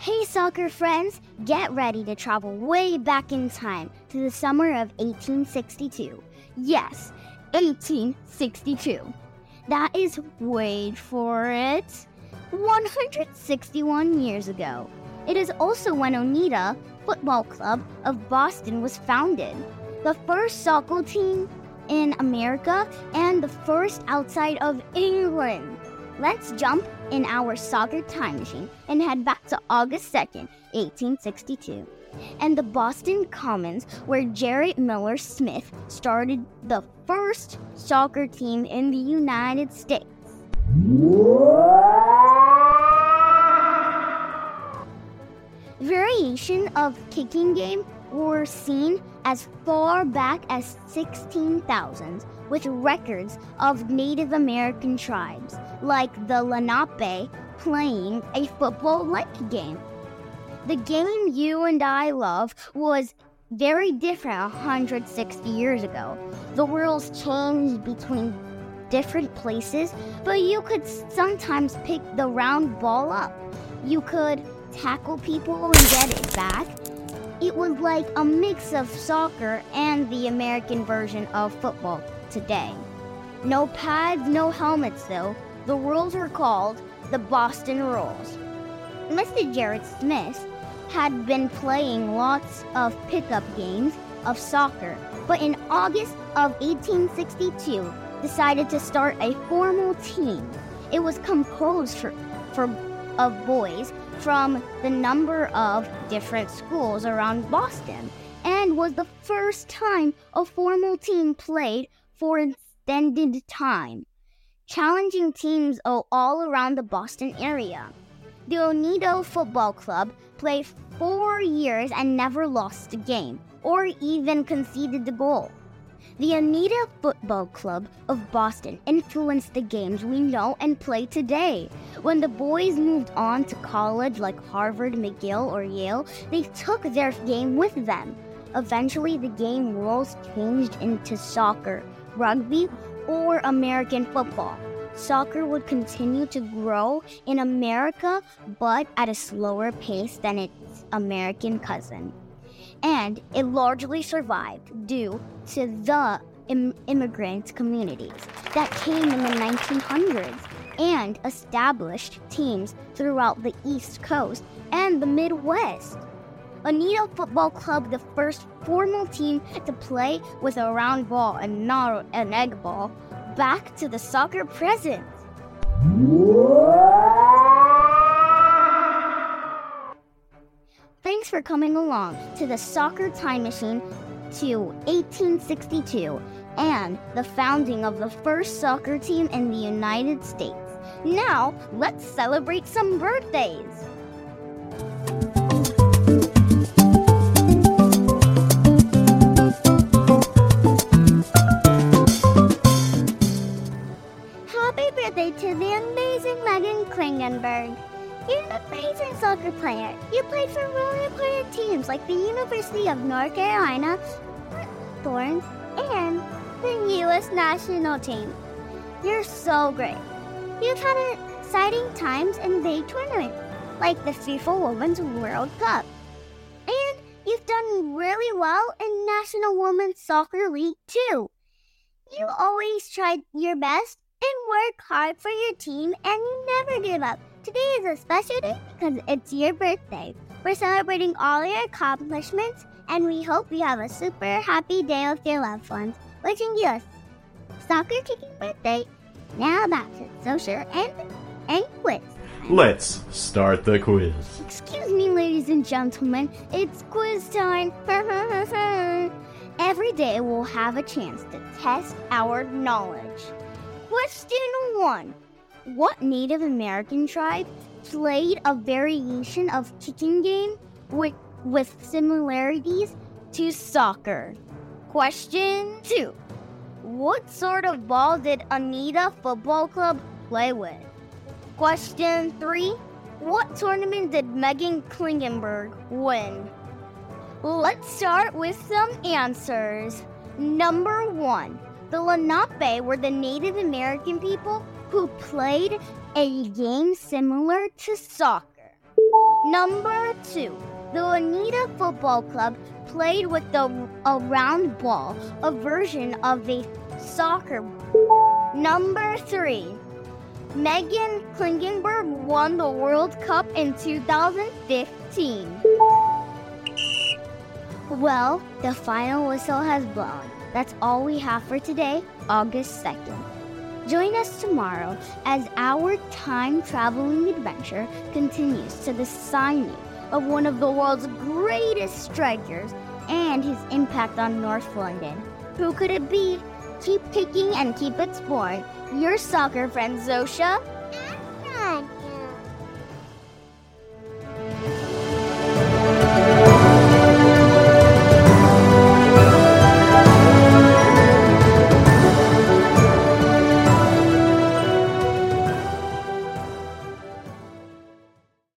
Hey soccer friends, get ready to travel way back in time to the summer of 1862. Yes, 1862. That is, wait for it, 161 years ago. It is also when Oneida Football Club of Boston was founded, the first soccer team in America and the first outside of England. Let's jump in our soccer time machine and head back to August 2nd, 1862, and the Boston Commons, where Gerrit Miller Smith started the first soccer team in the United States. Variation of kicking game were seen as far back as 16,000s, with records of Native American tribes like the Lenape playing a football-like game. The game you and I love was very different 160 years ago. The rules changed between different places, but you could sometimes pick the round ball up. You could tackle people and get it back. It was like a mix of soccer and the American version of football today. No pads, no helmets though. The rules were called the Boston Rules. Mr. Gerrit Smith had been playing lots of pickup games of soccer, but in August of 1862 decided to start a formal team. It was composed of boys from the number of different schools around Boston, and was the first time a formal team played for an extended time, challenging teams all around the Boston area. The Oneida Football Club played 4 years and never lost a game, or even conceded a goal. The Oneida Football Club of Boston influenced the games we know and play today. When the boys moved on to college like Harvard, McGill, or Yale, they took their game with them. Eventually, the game rules changed into soccer, rugby, or American football. Soccer would continue to grow in America, but at a slower pace than its American cousin. And it largely survived due to the immigrant communities that came in the 1900s and established teams throughout the East Coast and the Midwest. Oneida Football Club, the first formal team to play with a round ball and not an egg ball, back to the soccer present. Thanks for coming along to the Soccer Time Machine to 1862 and the founding of the first soccer team in the United States. Now, let's celebrate some birthdays. Happy birthday to the amazing Megan Klingenberg. You're an amazing soccer player. You played for really important teams like the University of North Carolina, Thorns, and the U.S. national team. You're so great. You've had exciting times in big tournaments, like the FIFA Women's World Cup. And you've done really well in National Women's Soccer League, too. You always tried your best and work hard for your team, and you never give up. Today is a special day because it's your birthday. We're celebrating all your accomplishments, and we hope you have a super happy day with your loved ones. Wishing you a soccer kicking birthday. Now back to social and quiz. Let's start the quiz. Excuse me, ladies and gentlemen, it's quiz time. Every day we'll have a chance to test our knowledge. Question 1. What Native American tribe played a variation of kicking game with similarities to soccer? Question 2. What sort of ball did Oneida Football Club play with? Question 3. What tournament did Megan Klingenberg win? Let's start with some answers. Number 1. The Lenape were the Native American people who played a game similar to soccer. Number 2. The Oneida Football Club played with a round ball, a version of a soccer ball. Number 3. Megan Klingenberg won the World Cup in 2015. Well, the final whistle has blown. That's all we have for today, August 2nd. Join us tomorrow as our time-traveling adventure continues to the signing of one of the world's greatest strikers and his impact on North London. Who could it be? Keep kicking and keep exploring. Your soccer friend Zosha.